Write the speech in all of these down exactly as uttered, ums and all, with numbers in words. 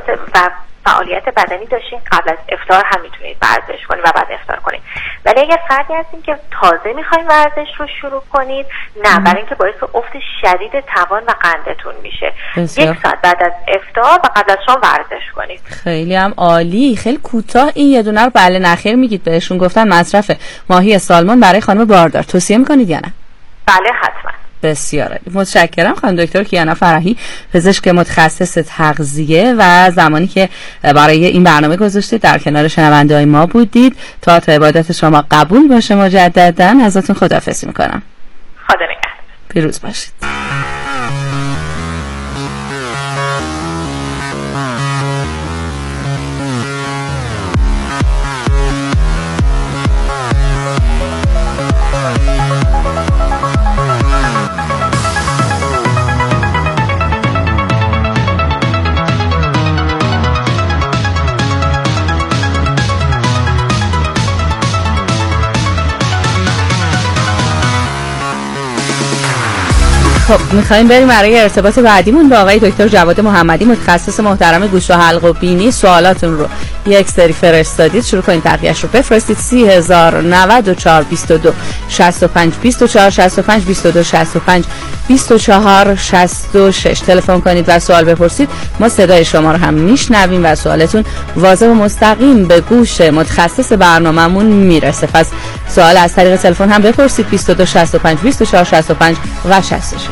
فعالیت بدنی داشتین قبل از افطار هم میتونید ورزش کنید و بعد افطار کنید. ولی اگر فردی هستین که تازه میخواین ورزش رو شروع کنید، نه، برای اینکه باعث افت شدید توان و قندتون میشه. بسیار. یک ساعت بعد از افطار و قبل از شام ورزش کنید. خیلی هم عالی. خیلی کوتاه این یه دونه رو بله نخیر میگید بهشون. گفتن مصرف ماهی سالمون برای خانم باردار توصیه میکنید یا نه؟ بله حتما. بسیار عالی. متشکرم خانم دکتر کیانا فرحی، پزشک متخصص تغذیه و زمانی که برای این برنامه گذاشتید در کنار شنونده‌های ما بودید. تا تا عبادت شما قبول باشه. مجددا ازتون خداحافظی میکنم. خدا نگهدار. پیروز باشید. خب میخوایم بریم برای ارتباط بعدیمون با آقای دکتر جواد محمدی، متخصص محترم گوش و حلق و بینی. سوالاتون رو یک سری فرستادید، شروع کنید بقیه‌اش رو بفرستید. سی هزار نود و چهار بیست و دو شصت و پنج بیست و چهار شصت و پنج بیست و دو شصت و پنج بیست و چهار شصت و شش تلفن کنید و سوال بپرسید. ما صدای شما رو هم میشنویم و سوالتون واضح و مستقیم به گوش متخصص برنامه‌مون میرسه. پس سوال از طریق تلفن هم بپرسید. بیست و دو شصت و پنج بیست و چهار شصت و پنج و شصت و شش.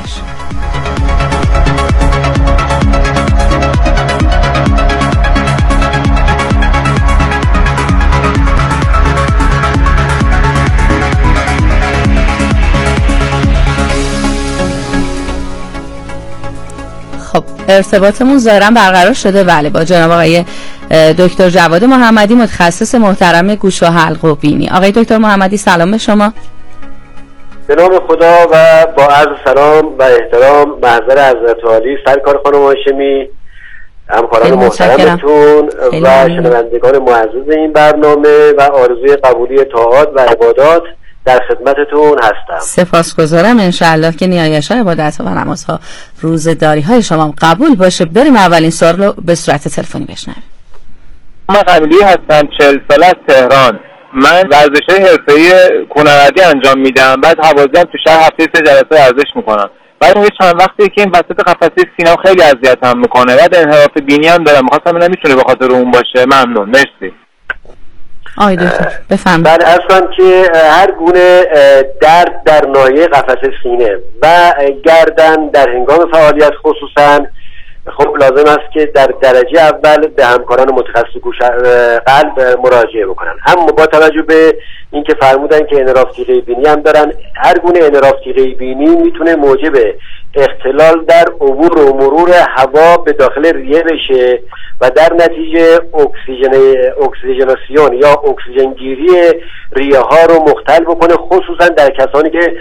خب ارتباطمون ظاهرا برقرار شده. بله، با جناب آقای دکتر جواد محمدی، متخصص محترم گوش و حلق و بینی. آقای دکتر محمدی سلام به شما. به نام خدا و با عرض سلام و احترام محضر حضرت عالی سرکار خانم هاشمی، همکاران محترمتون و شنوندگان معزز این برنامه و آرزوی قبولی طاعات و عبادات در خدمتتون هستم. سپاسگزارم. انشاءالله که نیایش‌های عبادت و نمازها روزداری های شما قبول باشه. بریم اولین سوال رو به صورت تلفنی بشنویم. من قبلی هستم، چهل ساله از تهران. من ورزش‌های حرفه‌ای کوهنوردی انجام میدم. بعد حوازی هم تو شهر هفته سه جلسه ورزش میکنم. بعد اون چند وقتی که این وسط قفسه سینه‌ام خیلی اذیتم میکنه. بعد انحراف بینی هم دارم. می‌خواستم ببینم میتونه به خاطر اون باشه. ممنون. مرسی. آقای دکتر بفرمایید. بله، اصلا که هر گونه درد در ناحیه قفسه سینه و گردن در هنگام فعالیت خصوصا خب لازم است که در درجه اول به همکاران متخصص گوش قلب مراجعه بکنن. اما با توجه به اینکه فرمودن که انحراف تیغه بینی هم دارن، هر گونه انحراف تیغه بینی میتونه موجب اختلال در عبور و مرور هوا به داخل ریه بشه و در نتیجه اکسیژن اکسیژناسیون یا اکسیژن گیری ریه ها رو مختل بکنه، خصوصا در کسانی که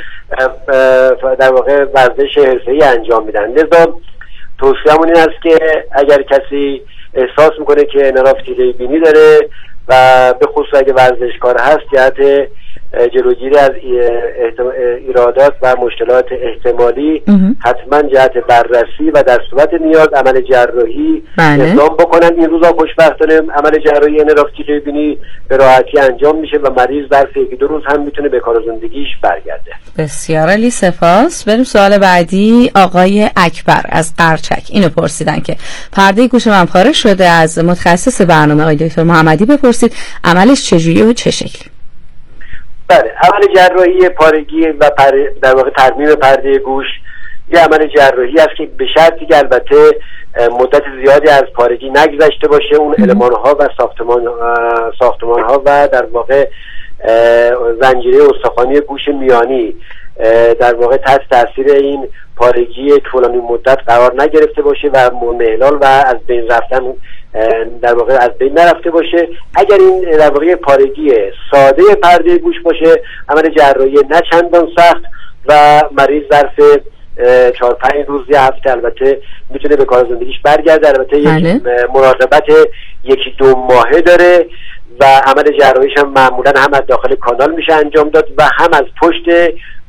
در واقع ورزش حرفه‌ای انجام میدن. لذا توصیه‌مون این است که اگر کسی احساس میکنه که انحراف تیغه بینی داره و به خصوص اگه ورزشکار هست، جهت جلوگیری از ایرادات و مشکلات احتمالی حتما جهت بررسی و در صورت نیاز عمل جراحی اقدام بکنن. این روزا خوشبختانه عمل جراحی انحراف تیغه بینی به راحتی انجام میشه و مریض در یکی دو روز هم میتونه به کار و زندگیش برگرده. بسیار عالی، سپاس. بریم سوال بعدی. آقای اکبر از قرچک اینو پرسیدن که پرده گوش من پاره شده، از متخصص برنامه آقای دکتر محمدی بپرسید عملش چجوریه و چه شکلی؟ بله، عمل جراحی پارگی و پر... در واقع ترمیم پرده گوش یه عمل جراحی است که به شرطی که البته مدت زیادی از پارگی نگذشته باشه، اون المان‌ها و ساختمان ساختمان‌ها و در واقع زنجیره استخوانی گوش میانی در واقع تحت تاثیر این پارگی طولانی مدت قرار نگرفته باشه و منحلال و از بین رفتن در واقع از بین نرفته باشه. اگر این در واقع پارگی ساده پرده گوش باشه، عمل جراحی نه چندان سخت و مریض ظرف چهار پنج روز یا هفته البته میتونه به کار زندگیش برگرده. البته یک مراقبت یکی دو ماهه داره و عمل جراحیش هم معمولا هم از داخل کانال میشه انجام داد و هم از پشت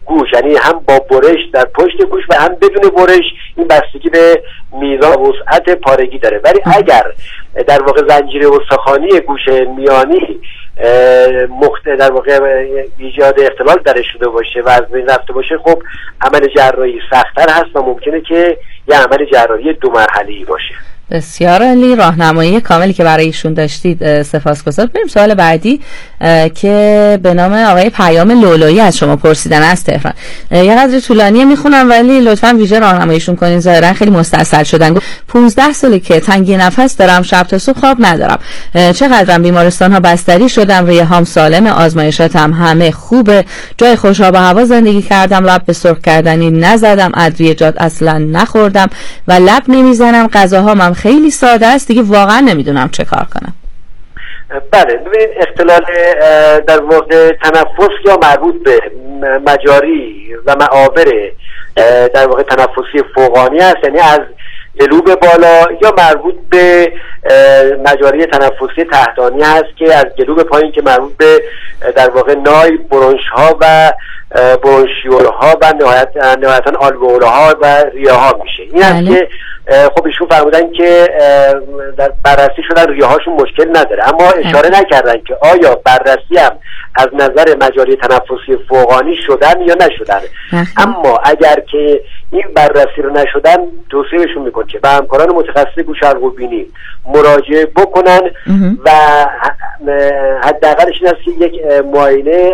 گوش، یعنی هم با برش در پشت گوش و هم بدون برش. این بستگی به میزان وسعت پارگی داره. ولی اگر در واقع زنجیره استخوانی گوش میانی مخت در واقع ایجاد اختلال درش شده باشه و از بین رفته باشه، خب عمل جراحی سخت‌تر هست و ممکنه که یه عمل جراحی دو مرحله‌ای باشه. بسیار عالی، راهنمایی کاملی که برای ایشون داشتید سپاسگزار. بریم سوال بعدی که به نام آقای پیام لولویی از شما پرسیدن از تهران. یه قدر طولانیه میخونم ولی لطفاً ویژه راهنماییشون کنین، ظاهرا خیلی مستعسل شدن. پانزده ساله که تنگی نفس دارم، شب تا صبح خواب ندارم، چقدرم بیمارستان ها بستری شدم، ریه هام سالم، آزمایشاتم همه خوبه، جای خوش آب و هوا زندگی کردم، لب به سرخ کردنی نزدم، ادویه‌جات اصلا نخوردم و لب نمیزنم، غذاهام خیلی ساده است، دیگه واقعا نمیدونم چه کار کنم. بله، ببین اختلال در واقع تنفس یا مربوط به مجاری و معاور در واقع تنفسی فوقانی است، یعنی از گلوب بالا، یا مربوط به مجاری تنفسی تحتانی هست که از گلوب پایین که مربوط به در واقع نای، برونش ها و برونشیول ها و نهایتا آلوئول ها و ریه ها میشه. این است که خب ایشون فرمودن که در بررسی شدن ریه هاشون مشکل نداره، اما اشاره نکردن که آیا بررسی هم از نظر مجاری تنفسی فوقانی شدن یا نشدن. اما اگر که این بررسی رو نشدن، توصیهشون میکنه که به همکاران متخصص گوش حلق و بینی مراجعه بکنن و حداقلش این است که یک معاینه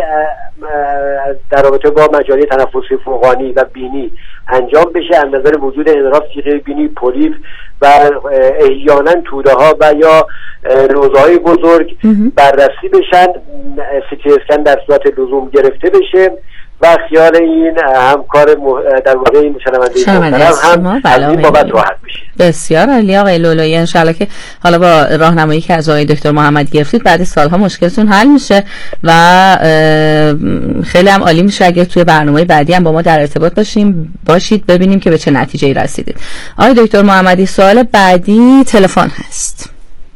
در رابطه با مجاری تنفسی فوقانی و بینی انجام بشه از نظر وجود انحراف تیغه بینی، پولیپ و احیانا توده ها و یا لوزهای بزرگ بررسی بشن، سی تی اسکن در صورت لزوم گرفته بشه و خیال این همکار در واقع این شنونده محترم هم از این بابت راحت بشه. بسیار عالی آقای لولویی، ان شاءالله که حالا با راهنمایی که از آقای دکتر محمدی گرفتید بعد سالها مشکلتون حل میشه و خیلی هم عالی میشه اگه توی برنامه بعدی هم با ما در ارتباط باشیم باشید ببینیم که به چه نتیجه‌ای رسیدید. آقای دکتر محمدی، سوال بعدی تلفن هست.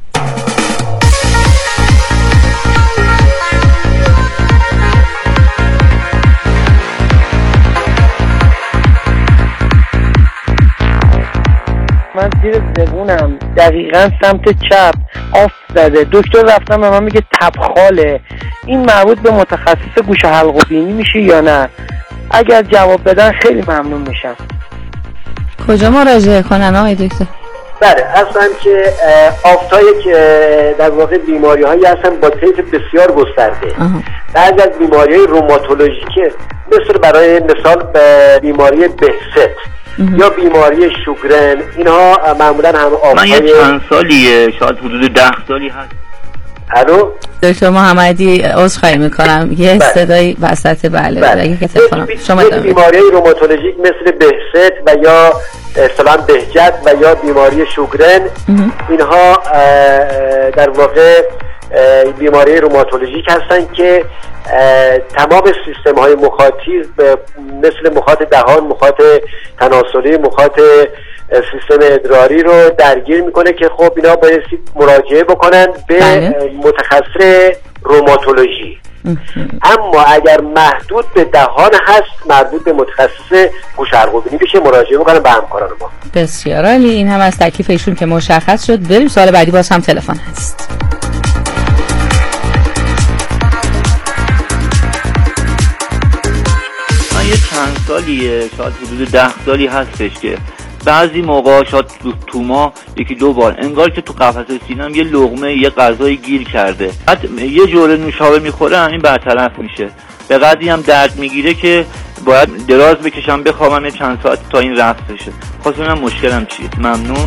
من زیر زبونم دقیقاً سمت چپ آف زده، دکتر رفتم به من میگه تبخاله. این مربوط به متخصص گوش حلق و بینی میشه یا نه؟ اگر جواب بدن خیلی ممنون میشم. کجا مراجعه کنن آقای دکتر؟ بله، اصلا که آفتای که در واقع بیماری هایی هستن با طیف بسیار گسترده. بعضی از بیماری های روماتولوژیکه مثل برای مثال بیماری بهست یا بیماری شوگرن، اینها معمولا هم آفتای من یه چند سالیه، شاید حدود ده سالی هست. الو دکتر محمدی، عذرخواهی میکنم یه صدای وسط بله بله اگه که تلفنم شما ادامه بیماری روماتولوژیک مثل بهست و یا اصطلاحاً بهجت و یا بیماری شوگرن، اینها در واقع بیماری روماتولوژیک هستن که تمام سیستم های مخاطی مثل مخاط دهان، مخاط تناسلی، مخاط سیستم ادراری رو درگیر میکنه که خب اینا بایستی مراجعه بکنن به بله. متخصص روماتولوژی. اما اگر محدود به دهان هست، مربوط به متخصص گوش حلق و بینی بشه مراجعه بکنن به همکاران ما. بسیار عالی، این هم از تکلیف ایشون که مشخص شد. بریم سوال بعدی، باز هم تلفن هست. من یه چند سالیه، شاید حدود ده سالی هستش که بعضی موقع شاید تو ما یکی دو بار انگار که تو قفسه سینم یه لقمه یه غذای گیر کرده، بعد یه جوره نوشابه میخورم این برطرف میشه، به قدری هم درد میگیره که باید دراز بکشم بخوابم چند ساعت تا این رفت بشه. خواستم ببینم مشکلم چیه. ممنون.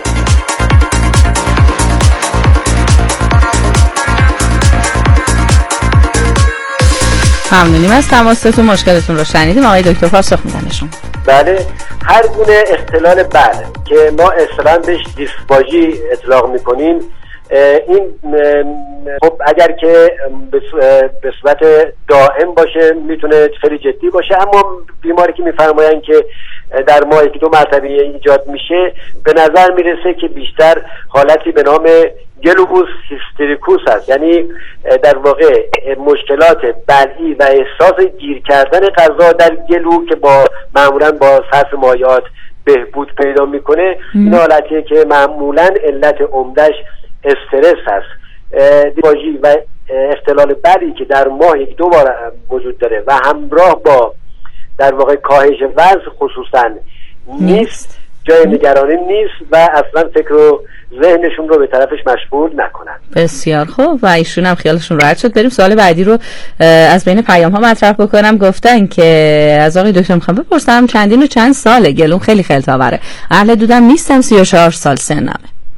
ممنونیم از تماستون، مشکلتون رو شنیدیم. آقای دکتر پاسخ میدن شما. بله، هر گونه اختلال بله که ما اصطلاحاً بهش دیسفاژی اطلاق میکنیم، این خب اگر که به صورت دائم باشه میتونه خیلی جدی باشه، اما بیماری که میفرمایند که در ماه یکی دو مرتبه ایجاد میشه، به نظر میرسه که بیشتر حالتی به نام گلوبوس هیستریکوس است، یعنی در واقع مشکلات بلعی و احساس گیر کردن غذا در گلو که با معمولا با صرف مایعات بهبود پیدا میکنه. این حالتیه که معمولا علت عمدش استرس هست. دیپاژی و اختلال بلعی که در ماه یک دو بار وجود داره و همراه با در واقع کاهش وزن خصوصا نیست، جای نگرانی نیست و اصلا فکر و ذهنشون رو به طرفش مشغول نکنن. بسیار خوب و ایشون هم خیالشون راحت شد. بریم سوال بعدی رو از بین پیام ها مطرح بکنم. گفتن که از آقای دکتر میخوام بپرسم چندین و چند ساله، گلوم خیلی خلطاوره، اهل دودم نیستم، سی و چهار سال سنمه.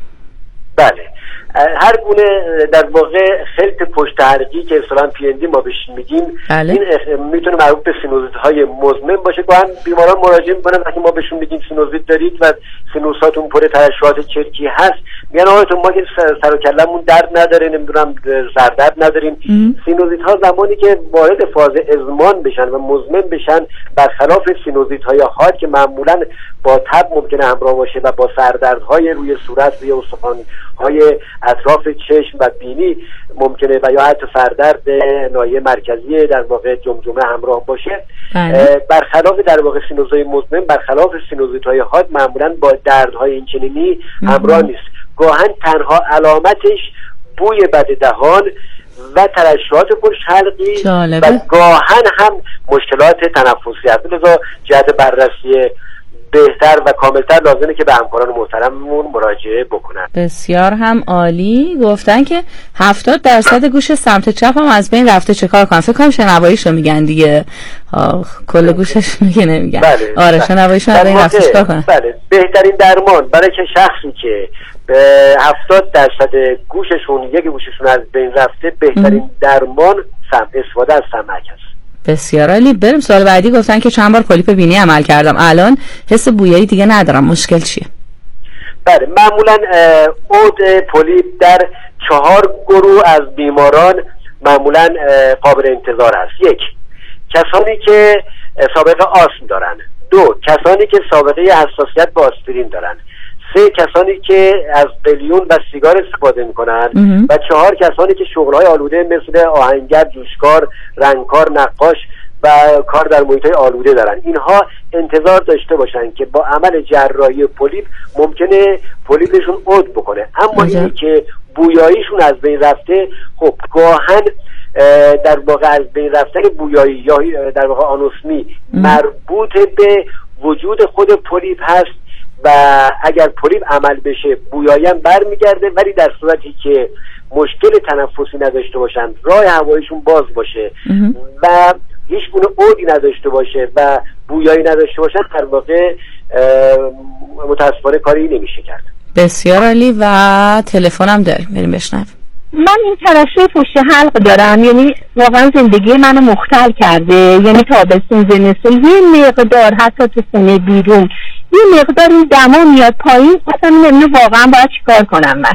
بله، هر گونه در واقع خلط پشت حلقی که اصطلاحاً پی ان دی ما بهش میگیم، بله. این میتونه مربوط به سینوزیت های مزمن باشه. گاهن بیماران مراجعه میکنن وقتی ما بهشون میگیم سینوزیت دارید و سینوساتون پر ترشحات چرکی هست، میگن آقا تو ما که سر و کلمون درد نداره، نمیدونم سردرد نداریم. سینوزیت ها زمانی که وارد فاز ازمان بشن و مزمن بشن، برخلاف سینوزیت های حاد که معمولا با تب ممکنه همراه باشه و با سردردهای روی صورت، روی استخوان‌های اطراف چشم و بینی ممکنه و یا حتی سردرد ناحیه مرکزی در واقع جمجمه همراه باشه. بله. برخلاف در واقع سینوزهای مزمن، برخلاف سینوزیت‌های حاد معمولا با دردهای اینچنینی همراه نیست. گاهن تنها علامتش بوی بد دهان و ترشحات پشت حلقی و گاهن هم مشکلات تنفسی هست. لذا جهت بررسی بهتر و کاملتر لازمه که به همکاران محترممون مراجعه بکنن. بسیار هم عالی. گفتن که هفتاد درصد گوش سمت چپ هم از بین رفته، چه کار کنم؟ فکر کنم شنواییش رو میگن دیگه، کل گوشش میگه نمیگن. بله. آره شنواییش رو از بین رفته چه کار کنم؟ بله، بهترین درمان برای که شخصی که به هفتاد درصد گوششون یک گوششون از بین رفته، بهترین ام. درمان سم استفاده از سمک است. بسیار عالی. بریم سوال بعدی. گفتن که چند بار پولیپ بینی عمل کردم، الان حس بویایی دیگه ندارم، مشکل چیه؟ بله، معمولا عود پولیپ در چهار گروه از بیماران معمولا قابل انتظار است. یک، کسانی که سابقه آسم دارن. دو، کسانی که سابقه حساسیت به آسپرین دارن. سه، کسانی که از قلیون و سیگار استفاده میکنن. و چهار، کسانی که شغلهای آلوده مثل آهنگر، جوشکار، رنگکار، نقاش و کار در محیطهای آلوده دارن. اینها انتظار داشته باشن که با عمل جراحی پولیپ ممکنه پولیپشون عود بکنه. اما اینی که بویاییشون از بین رفته، خب گاهن در واقع از بین رفتن بویایی یا در واقع آنوسمی مربوط به وجود خود پولیپ هست و اگر پولیپ عمل بشه بویایی هم برمیگرده، ولی در صورتی که مشکل تنفسی نداشته باشن، راه هواییشون باز باشه و هیچ گونه عودی نداشته باشه و بویایی نداشته باشن، در واقع متاسفانه کاری نمیشه کرد. بسیار عالی. و تلفنم داریم، بریم بشنویم. من این ترشح پشت حلق دارم، یعنی واقعا زندگی منو مختل کرده، یعنی تابستون زمستون یه مقدار حتی تو خونه بیرون یه مقدار این دما میاد پایین، اصلا نمیدونم واقعا باید چیکار کنم من.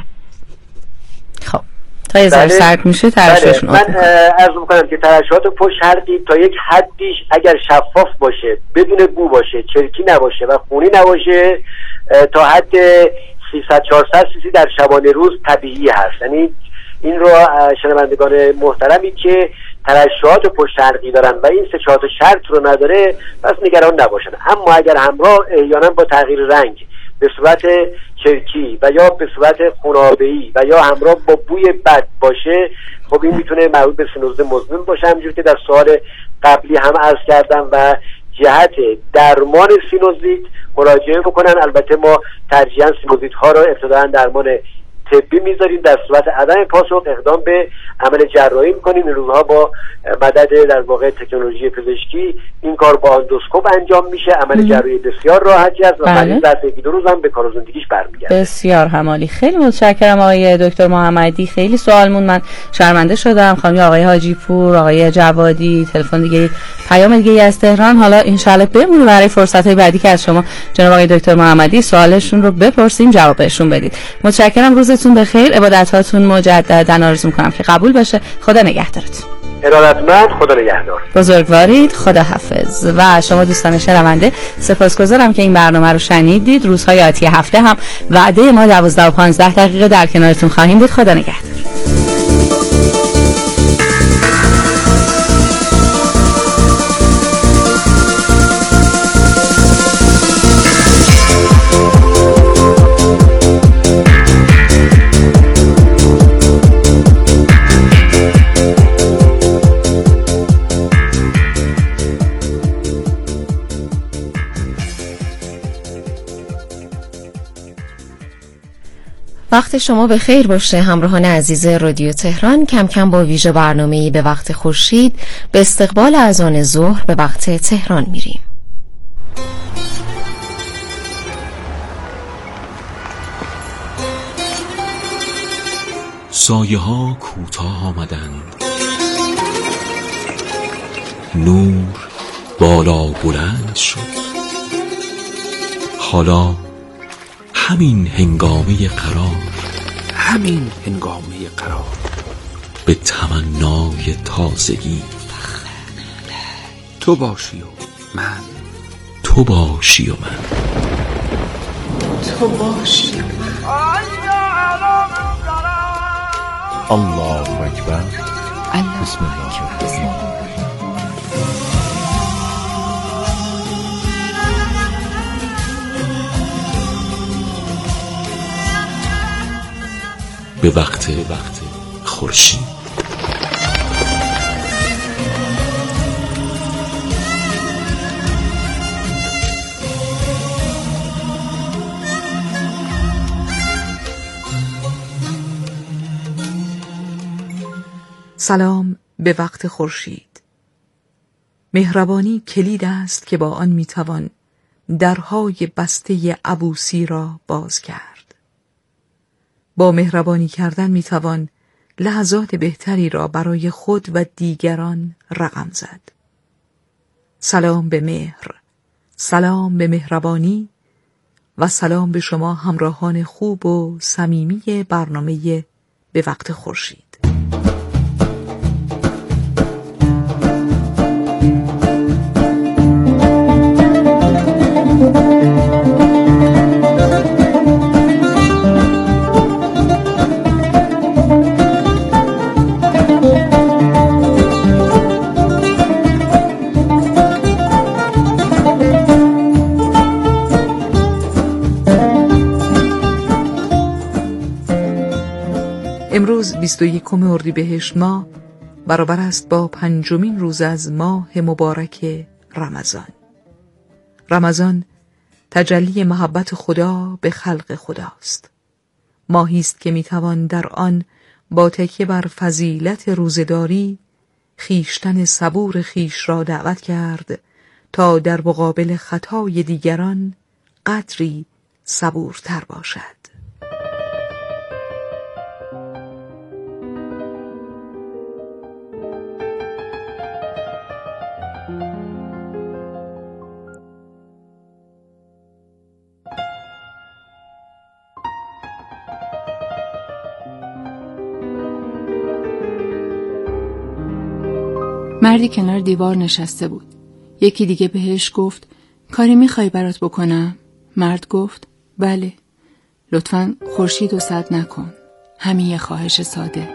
خب تا یه ذره سرد میشه ترشحشون من عرض میکنم که ترشحات پشت حلقی تا یک حدیش اگر شفاف باشه، بدون بو باشه، چرکی نباشه و خونی نباشه، تا حد سیصد چهارصد سی سی در شبانه روز طبیعی هست. یعنی این رو شنوندگان محترمی که ترشحات پشت حلقی دارن و این سه چهار تا شرط رو نداره پس نگران نباشن. اما اگر همراه احیانا با تغییر رنگ به صورت چرکی و یا به صورت خونابه‌ای و یا همراه با بوی بد باشه، خب این میتونه مربوط به سینوزیت مزمن باشه. همونجور که در سوال قبلی هم عرض کردم و جهت درمان سینوزیت مراجعه بکنن. البته ما ترجیحاً سینوزیت ها رو ابتداً درمان طبی میذاریم، در صورت عدم پاسخ اقدام به عمل جراحی میکنیم. این روزها با مدد در واقع تکنولوژی پزشکی این کار با اندوسکوپ انجام میشه. عمل جراحی بسیار راحتی است و مریض در یکی دو روز هم به کار و زندگیش برمیگرده. بسیار همالی. خیلی متشکرم آقای دکتر محمدی. خیلی سوالمون من شرمنده شدم. خانم آقای حاجی پور، آقای جوادی، تلفن دیگه، پیام دیگه از تهران. حالا ان شاءالله بمونه برای فرصت‌های بعدی که از شما جناب آقای دکتر محمدی سوالشون رو بپرسیم، جوابشون بدید. متشکرم. روزتون بخیر. عبادتاتون مجددا آرزو می‌کنم که قبول بشه. خدا نگهدارتون. ارادتمند، خدا نگهدار. بزرگوارید، خدا حافظ. و شما دوستان شنونده سپاسگزارم که این برنامه رو شنیدید. روزهای آتی هفته هم وعده ما دوازده و پانزده دقیقه در کنارتون خواهیم بود. خدا نگهدار. وقت شما به خیر باشه همراهان عزیز رادیو تهران. کم کم با ویژه برنامه‌ای به وقت خورشید به استقبال اذان ظهر به وقت تهران میریم. سایه ها کوتاه آمدند، نور بالا بلند شد. حالا همین هنگامه قرار، همین هنگامه قرار به تمنای تازگی، تو باشی و من، تو باشی و من، تو باشی و من. الله اکبر. بسم الله الرحمن الرحیم. به وقت وقت خورشید. سلام به وقت خورشید. مهربانی کلید است که با آن میتوان درهای بسته عبوسی را باز کرد. با مهربانی کردن میتوان لحظات بهتری را برای خود و دیگران رقم زد. سلام به مهر، سلام به مهربانی و سلام به شما همراهان خوب و صمیمی برنامه به وقت خورشید. امروز بیست و یکم اردیبهشت ماه برابر است با پنجمین روز از ماه مبارک رمضان. رمضان تجلی محبت خدا به خلق خداست. ماهی است که میتوان در آن با تکیه بر فضیلت روزه‌داری خیشتن صبور خیش را دعوت کرد تا در مقابل خطای دیگران قدری صبورتر باشد. مردی کنار دیوار نشسته بود. یکی دیگه بهش گفت کاری میخوای برات بکنم؟ مرد گفت بله. لطفاً خورشید رو سد نکن. همین یه خواهش ساده.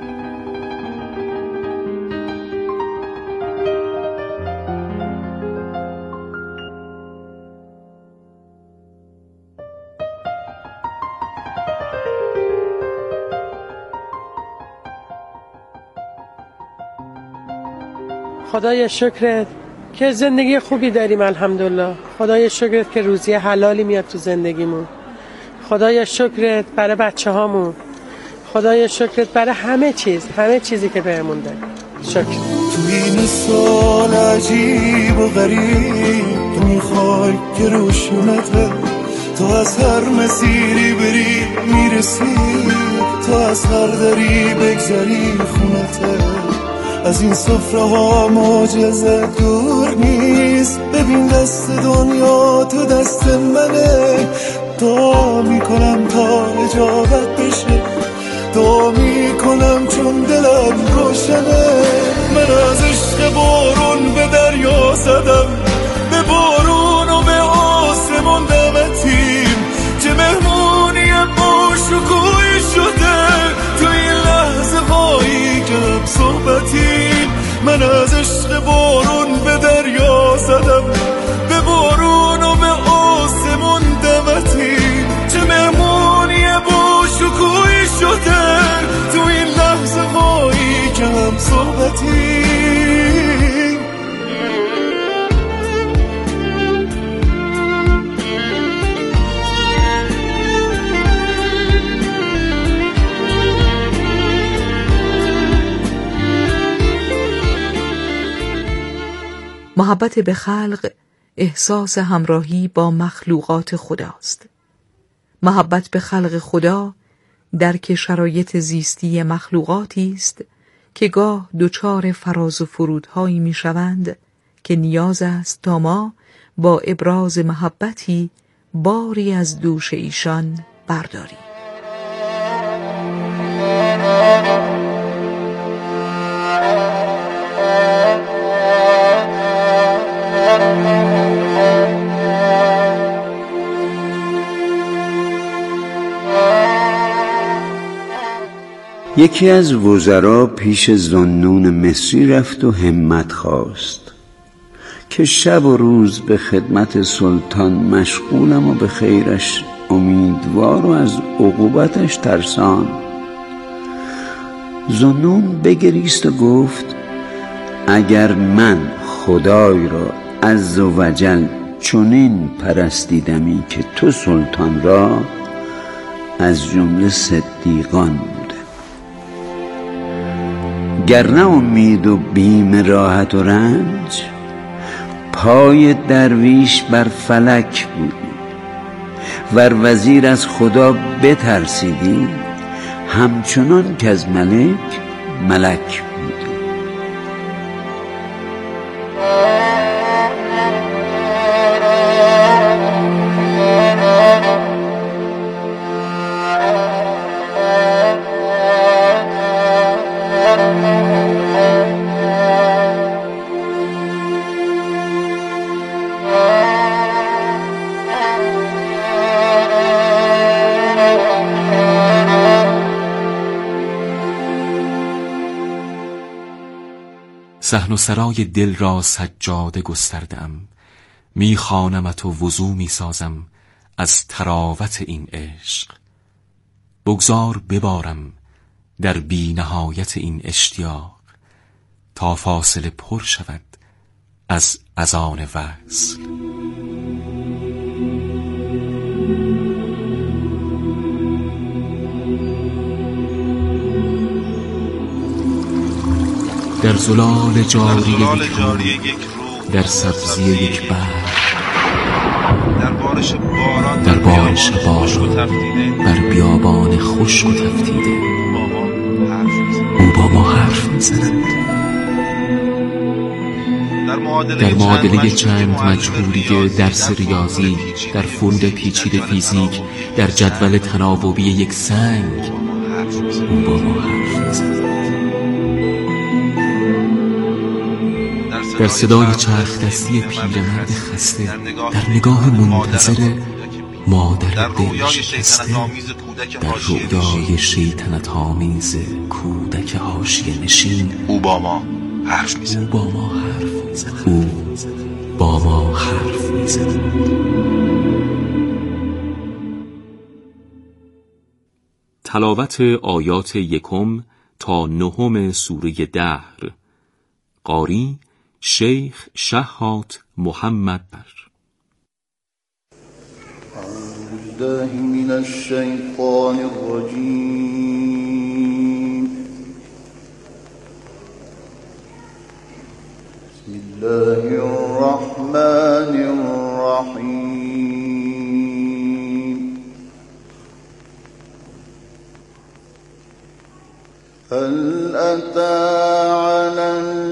خدای شکرت که زندگی خوبی داریم الحمدلله. خدای شکرت که روزی حلالی میاد تو زندگیمون. خدای شکرت برای بچه هامون. خدای شکرت برای همه چیز، همه چیزی که بهمون داری. شکر. تو این سال عجیب و غریب تو میخوای که روشونته، تو از هر مسیری بری میرسی، تو از هر دری بگذری خونته. از این سفره ها معجزه دور نیست، ببین دست دنیا تو دست منه. دعا میکنم تا اجابت بشه، دعا میکنم چون دلم روشنه. من از بارون به دریا زدم، به بارون و به آسمون دمتیم، چه مهمونی با شکوی شده تو این لحظه هایی که هم صحبتیم. من از عشق بارون به دریا زدم، به بارون و به آسمون دمتیم، چه مهمونی با شکوی شده تو این لحظه هایی که هم صحبتیم. محبت به خلق احساس همراهی با مخلوقات خداست. محبت به خلق خدا درک شرایط زیستی مخلوقاتی است که گاه دچار فراز و فرودهایی میشوند که نیاز است تا ما با ابراز محبتی باری از دوش ایشان برداریم. یکی از وزرا پیش ذوالنون مصری رفت و همت خواست که شب و روز به خدمت سلطان مشغولم و به خیرش امیدوار و از عقوبتش ترسان. ذوالنون بگریست و گفت اگر من خدای را عز و جل چنین پرستیدمی که تو سلطان را، از جمله صدیقان بودم. گر نه امید و بیم راحت و رنج، پای درویش بر فلک بودی. ور وزیر از خدا بترسیدی، همچنان که از ملک ملک بودی. صحن و سرای دل را سجاده گستردم، می خوانمت و وضو می سازم از طراوت این عشق. بگذار ببارم در بی نهایت این اشتیاق، تا فاصله پر شود از اذان وصل. در زلال جاری یک رو، در سبزی یک بحر، در بارش باران در بارش باران بر بیابان خشک و تفتیده، او با ما حرف می‌زند. در معادله چند مجهولی درس ریاضی، در فروند پیچیده فیزیک، در جدول تناوبی یک سنگ، او با ما حرف می‌زند. در صدای چرخ دستی پیرمرد خسته، در نگاه منتظر مادر دل شکسته، در رؤیای شیطنت آمیز کودک حاشیه نشین، او با ما حرف می‌زند. او با ما حرف می‌زند. او با ما حرف می‌زند. تلاوت آیات یکم تا نهم سوره دهر. قاری شیخ شهات محمد بر. اعوذ بالله من الشیطان الرجیم. بسم الله الرحمن الرحیم. هل أتى على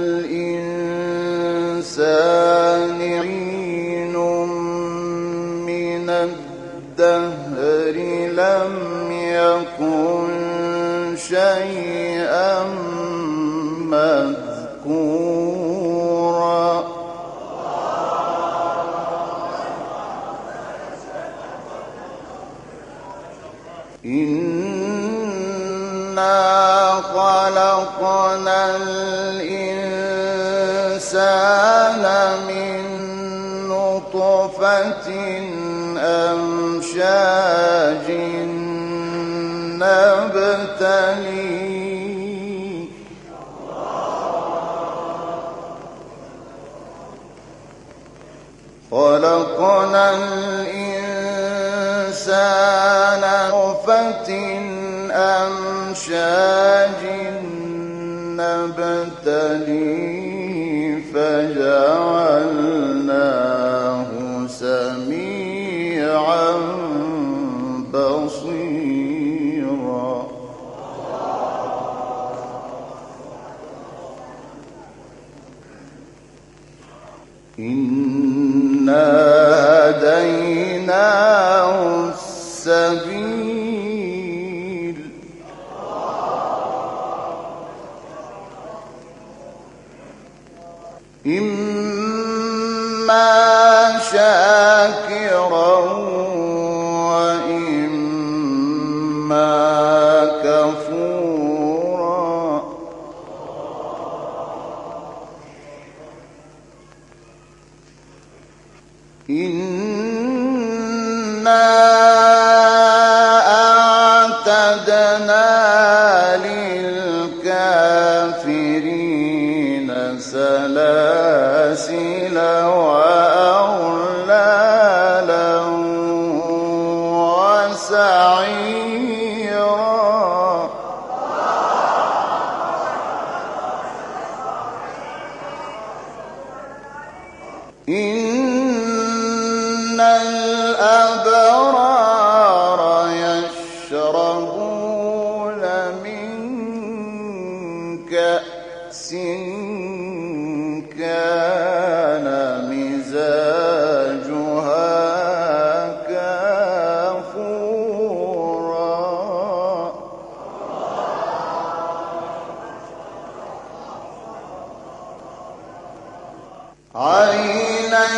الإنسان حين من الدهر لم يكن شيئا مذكورا خلقنا الإنسان من نطفة أمشاج نبتليه خلقنا الإنسان نطفة أمشاج نبتليه فجعلناه سميعا بصيرا إنا هديناه السبيل إما شاكرا وإما كفورا إنا أعتدنا للكافرين سلاسل وأغلالا وسعيرا إن الأبرار يشربون من كأس كان مزاجها كافورا عينا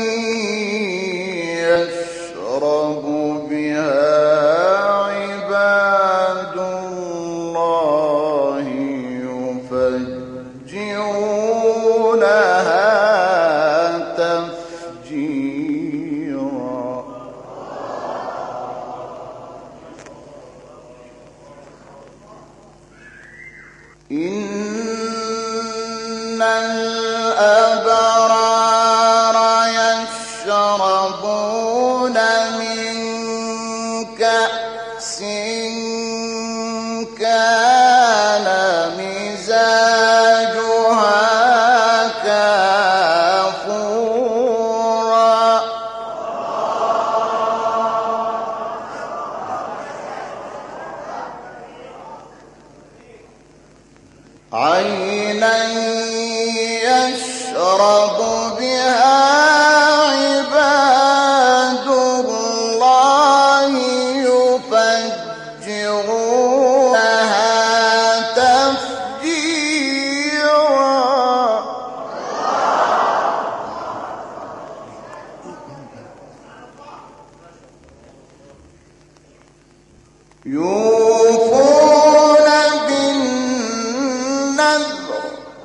يشرب بها عباد الله يفجرونها تفجيرا إن الأبرار يشربون من كأس كان مزاجها كافورا عينا يشرب بها عباد الله يفجرونها تفجيرا يوفون بالنذر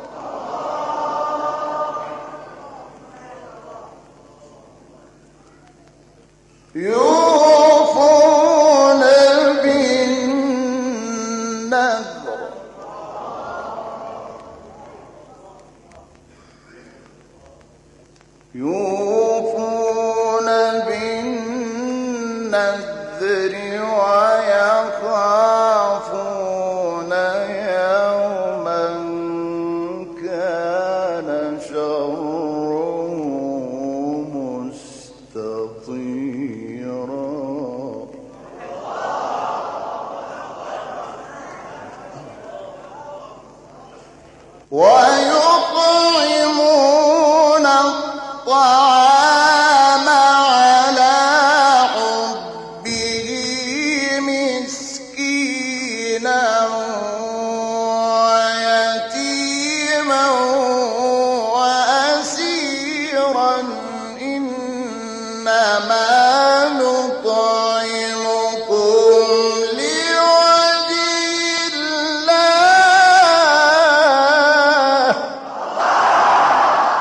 يوفون بالنذر يوفون بالنذر ويخافون يوما كان شره مستطيرا ويطعمون الطعام على حبه مسكينا ويتيما وأسيرا إنما